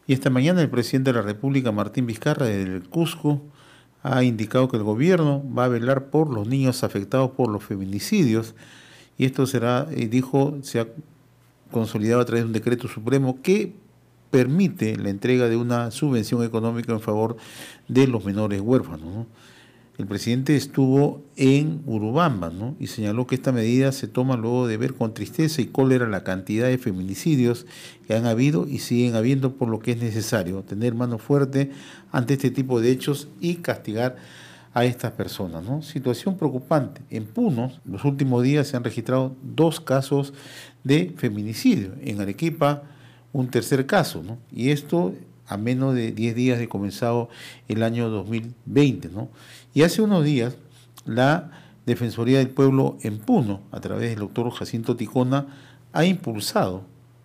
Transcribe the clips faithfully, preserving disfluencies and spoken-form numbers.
Y esta mañana el presidente de la República, Martín Vizcarra, del Cusco, ha indicado que el gobierno va a velar por los niños afectados por los feminicidios. Y esto será, eh, dijo, se ha consolidado a través de un decreto supremo que permite la entrega de una subvención económica en favor de los menores huérfanos, ¿no? El presidente estuvo en Urubamba, ¿no?, y señaló que esta medida se toma luego de ver con tristeza y cólera la cantidad de feminicidios que han habido y siguen habiendo, por lo que es necesario tener mano fuerte ante este tipo de hechos y castigar a estas personas, ¿no? Situación preocupante. En Puno, en los últimos días se han registrado dos casos de feminicidio. En Arequipa, un tercer caso, ¿no? Y esto a menos de diez días de comenzado el año dos mil veinte, ¿no? Y hace unos días, la Defensoría del Pueblo en Puno, a través del doctor Jacinto Ticona, ha impulsado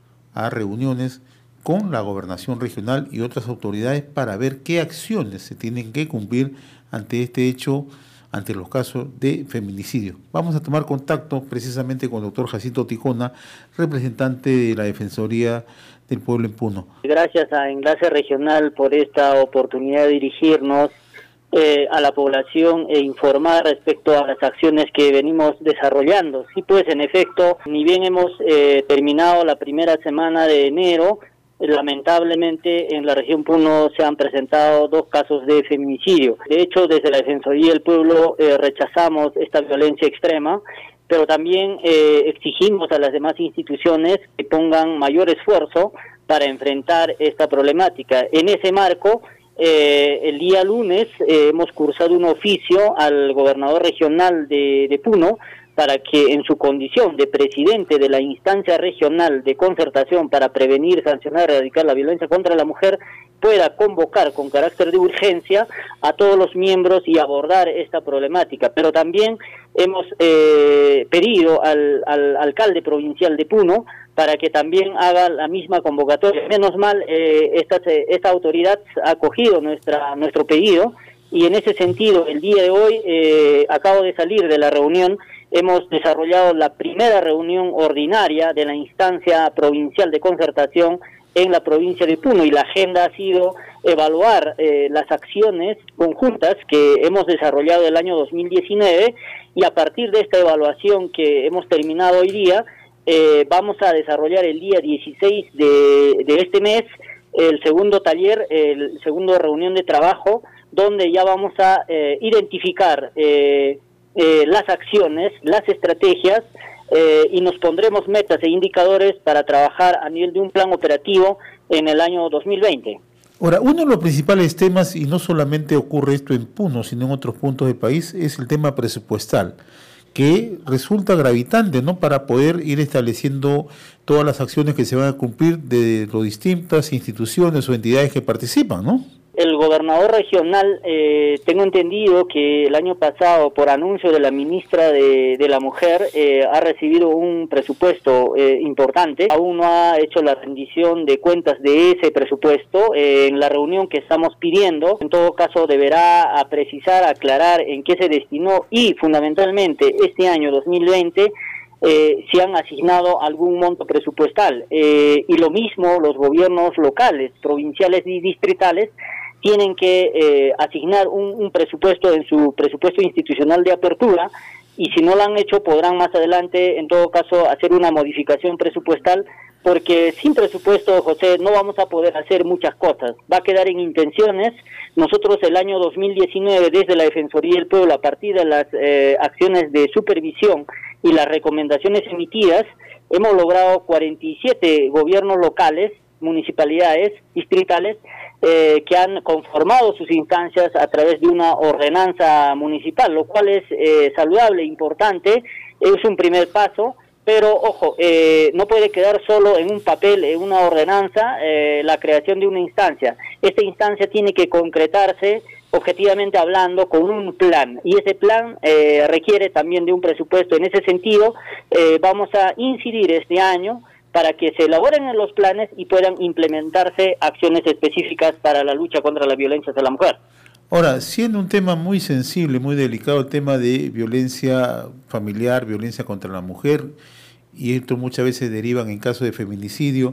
a reuniones con la gobernación regional y otras autoridades para ver qué acciones se tienen que cumplir ante este hecho, ante los casos de feminicidio. Vamos a tomar contacto precisamente con el doctor Jacinto Ticona, representante de la Defensoría del Pueblo en Puno. Gracias a Enlace Regional por esta oportunidad de dirigirnos eh, a la población e informar respecto a las acciones que venimos desarrollando. Sí, pues en efecto, ni bien hemos eh, terminado la primera semana de enero, lamentablemente en la región Puno se han presentado dos casos de feminicidio. De hecho, desde la Defensoría del Pueblo eh, rechazamos esta violencia extrema, pero también eh, exigimos a las demás instituciones que pongan mayor esfuerzo para enfrentar esta problemática. En ese marco, eh, el día lunes eh, hemos cursado un oficio al gobernador regional de, de Puno para que en su condición de presidente de la instancia regional de concertación para prevenir, sancionar y erradicar la violencia contra la mujer, pueda convocar con carácter de urgencia a todos los miembros y abordar esta problemática. Pero también hemos eh, pedido al, al alcalde provincial de Puno para que también haga la misma convocatoria. Menos mal, eh, esta, esta autoridad ha acogido nuestra, nuestro pedido, y en ese sentido, el día de hoy, eh, acabo de salir de la reunión, hemos desarrollado la primera reunión ordinaria de la instancia provincial de concertación en la provincia de Puno, y la agenda ha sido evaluar eh, las acciones conjuntas que hemos desarrollado el año dos mil diecinueve, y a partir de esta evaluación que hemos terminado hoy día, eh, vamos a desarrollar el día dieciséis de, de este mes el segundo taller, el segundo reunión de trabajo, donde ya vamos a eh, identificar eh, eh, las acciones, las estrategias, eh, y nos pondremos metas e indicadores para trabajar a nivel de un plan operativo en el año dos mil veinte. Ahora, uno de los principales temas, y no solamente ocurre esto en Puno, sino en otros puntos del país, es el tema presupuestal, que resulta gravitante, ¿no?, para poder ir estableciendo todas las acciones que se van a cumplir de las distintas instituciones o entidades que participan, ¿no? El gobernador regional, eh, tengo entendido que el año pasado, por anuncio de la ministra de, de la Mujer, eh, ha recibido un presupuesto eh, importante. Aún no ha hecho la rendición de cuentas de ese presupuesto. Eh, en la reunión que estamos pidiendo, en todo caso, deberá a precisar, aclarar en qué se destinó, y fundamentalmente este año dos mil veinte, Eh, si han asignado algún monto presupuestal. Eh, y lo mismo los gobiernos locales, provinciales y distritales, tienen que eh, asignar un, un presupuesto en su presupuesto institucional de apertura, y si no lo han hecho podrán más adelante, en todo caso, hacer una modificación presupuestal, porque sin presupuesto, José, no vamos a poder hacer muchas cosas. Va a quedar en intenciones. Nosotros el año dos mil diecinueve, desde la Defensoría del Pueblo, a partir de las eh, acciones de supervisión y las recomendaciones emitidas, hemos logrado cuarenta y siete gobiernos locales, municipalidades, distritales, eh, que han conformado sus instancias a través de una ordenanza municipal, lo cual es eh, saludable, importante, es un primer paso. Pero, ojo, eh, no puede quedar solo en un papel, en una ordenanza, eh, la creación de una instancia. Esta instancia tiene que concretarse, objetivamente hablando, con un plan. Y ese plan eh, requiere también de un presupuesto. En ese sentido, eh, vamos a incidir este año para que se elaboren los planes y puedan implementarse acciones específicas para la lucha contra la violencia hacia la mujer. Ahora, siendo un tema muy sensible, muy delicado, el tema de violencia familiar, violencia contra la mujer, y esto muchas veces derivan en casos de feminicidio,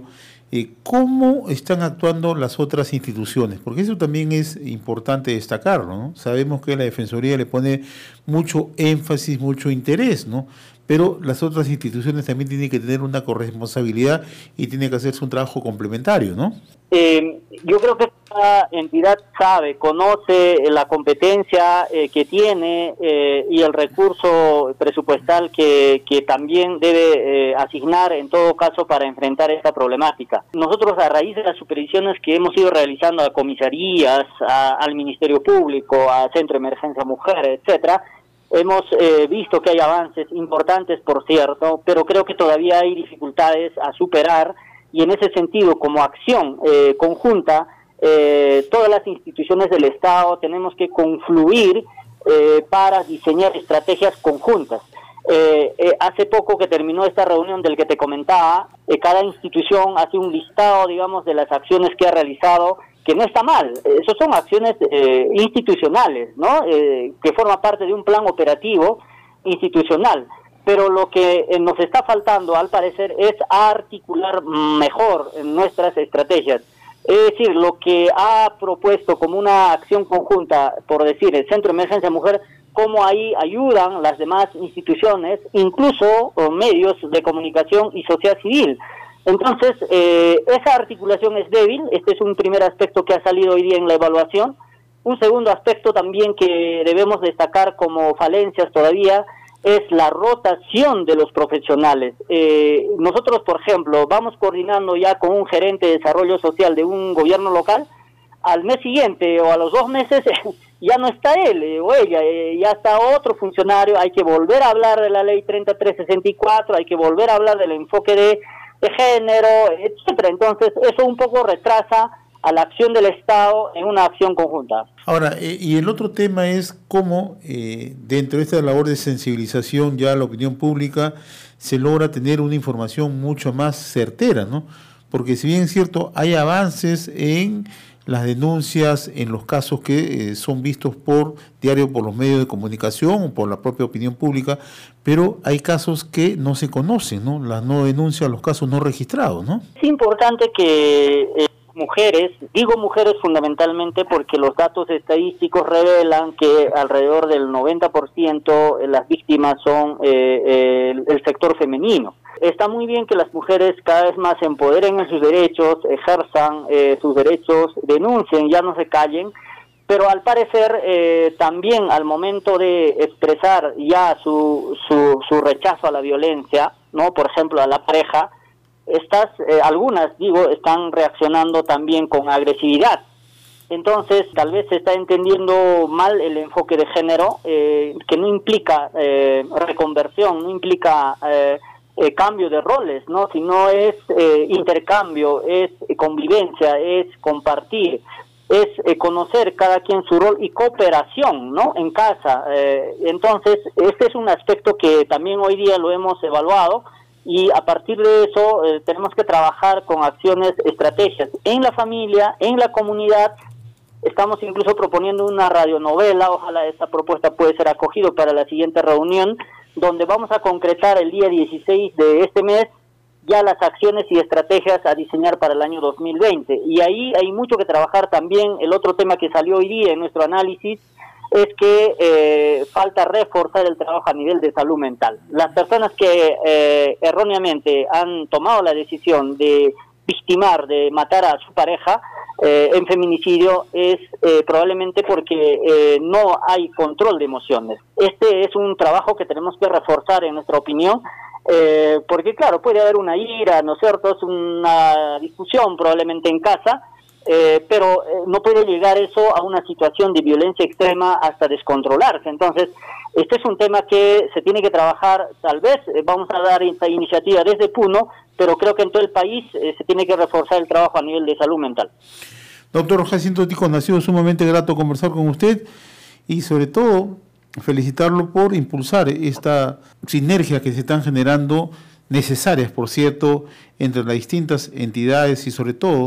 Eh, ¿Cómo están actuando las otras instituciones? Porque eso también es importante destacarlo, ¿no? Sabemos que la Defensoría le pone mucho énfasis, mucho interés, ¿no? Pero las otras instituciones también tienen que tener una corresponsabilidad y tiene que hacerse un trabajo complementario, ¿no? Eh, yo creo que esta entidad sabe, conoce la competencia eh, que tiene eh, y el recurso presupuestal que, que también debe eh, asignar en todo caso para enfrentar esta problemática. Nosotros, a raíz de las supervisiones que hemos ido realizando a comisarías, a, al Ministerio Público, a Centro de Emergencia Mujer, etcétera, hemos eh, visto que hay avances importantes, por cierto, pero creo que todavía hay dificultades a superar. Y en ese sentido, como acción eh, conjunta, eh, todas las instituciones del Estado tenemos que confluir eh, para diseñar estrategias conjuntas. Eh, eh, hace poco que terminó esta reunión del que te comentaba, eh, cada institución hace un listado, digamos, de las acciones que ha realizado, que no está mal. Esas son acciones eh, institucionales, ¿no? Eh, que forma parte de un plan operativo institucional. Pero lo que nos está faltando, al parecer, es articular mejor nuestras estrategias. Es decir, lo que ha propuesto como una acción conjunta, por decir, el Centro de Emergencia Mujer, cómo ahí ayudan las demás instituciones, incluso medios de comunicación y sociedad civil. Entonces, eh, esa articulación es débil. Este es un primer aspecto que ha salido hoy día en la evaluación. Un segundo aspecto también que debemos destacar como falencias todavía es la rotación de los profesionales. Eh, nosotros, por ejemplo, vamos coordinando ya con un gerente de desarrollo social de un gobierno local, al mes siguiente o a los dos meses ya no está él eh, o ella, eh, ya está otro funcionario. Hay que volver a hablar de la ley treinta y tres sesenta y cuatro, hay que volver a hablar del enfoque de, de género, etcétera. Entonces, eso un poco retrasa a la acción del Estado en una acción conjunta. Ahora, eh, y el otro tema es cómo eh, dentro de esta labor de sensibilización ya a la opinión pública se logra tener una información mucho más certera, ¿no? Porque si bien es cierto, hay avances en las denuncias, en los casos que eh, son vistos por diario, por los medios de comunicación o por la propia opinión pública, pero hay casos que no se conocen, ¿no? Las no denuncias, los casos no registrados, ¿no? Es importante que Eh... mujeres, digo mujeres fundamentalmente porque los datos estadísticos revelan que alrededor del noventa por ciento de las víctimas son eh, el, el sector femenino. Está muy bien que las mujeres cada vez más se empoderen en sus derechos, ejerzan eh, sus derechos, denuncien, ya no se callen, pero al parecer eh, también al momento de expresar ya su, su, su rechazo a la violencia, ¿no? Por ejemplo, a la pareja, Estas, eh, algunas, digo, están reaccionando también con agresividad. Entonces, tal vez se está entendiendo mal el enfoque de género, eh, que no implica eh, reconversión, no implica eh, eh, cambio de roles, ¿no? Sino es eh, intercambio, es convivencia, es compartir, es eh, conocer cada quien su rol y cooperación, ¿no? En casa. Eh, entonces, este es un aspecto que también hoy día lo hemos evaluado. Y a partir de eso eh, tenemos que trabajar con acciones, estrategias en la familia, en la comunidad. Estamos incluso proponiendo una radionovela, ojalá esa propuesta puede ser acogida para la siguiente reunión, donde vamos a concretar el día dieciséis de este mes ya las acciones y estrategias a diseñar para el año dos mil veinte. Y ahí hay mucho que trabajar también. El otro tema que salió hoy día en nuestro análisis es que eh, falta reforzar el trabajo a nivel de salud mental. Las personas que eh, erróneamente han tomado la decisión de victimar, de matar a su pareja eh, en feminicidio, es eh, probablemente porque eh, no hay control de emociones. Este es un trabajo que tenemos que reforzar, en nuestra opinión, eh, porque claro, puede haber una ira, ¿no es cierto?, es una discusión probablemente en casa, Eh, pero eh, no puede llegar eso a una situación de violencia extrema hasta descontrolarse. Entonces, este es un tema que se tiene que trabajar. Tal vez eh, vamos a dar esta iniciativa desde Puno, pero creo que en todo el país eh, se tiene que reforzar el trabajo a nivel de salud mental. Doctor Jacinto Ticón, ha sido sumamente grato conversar con usted y sobre todo felicitarlo por impulsar esta sinergia que se están generando, necesarias por cierto, entre las distintas entidades y sobre todo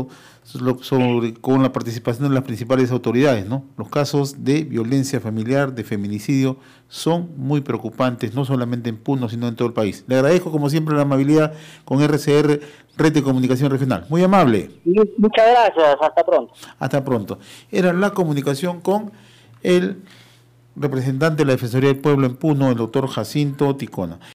sobre, con la participación de las principales autoridades, ¿no? Los casos de violencia familiar, de feminicidio, son muy preocupantes, no solamente en Puno, sino en todo el país. Le agradezco, como siempre, la amabilidad con R C R, Red de Comunicación Regional. Muy amable. Muchas gracias, hasta pronto. Hasta pronto. Era la comunicación con el representante de la Defensoría del Pueblo en Puno, el doctor Jacinto Ticona.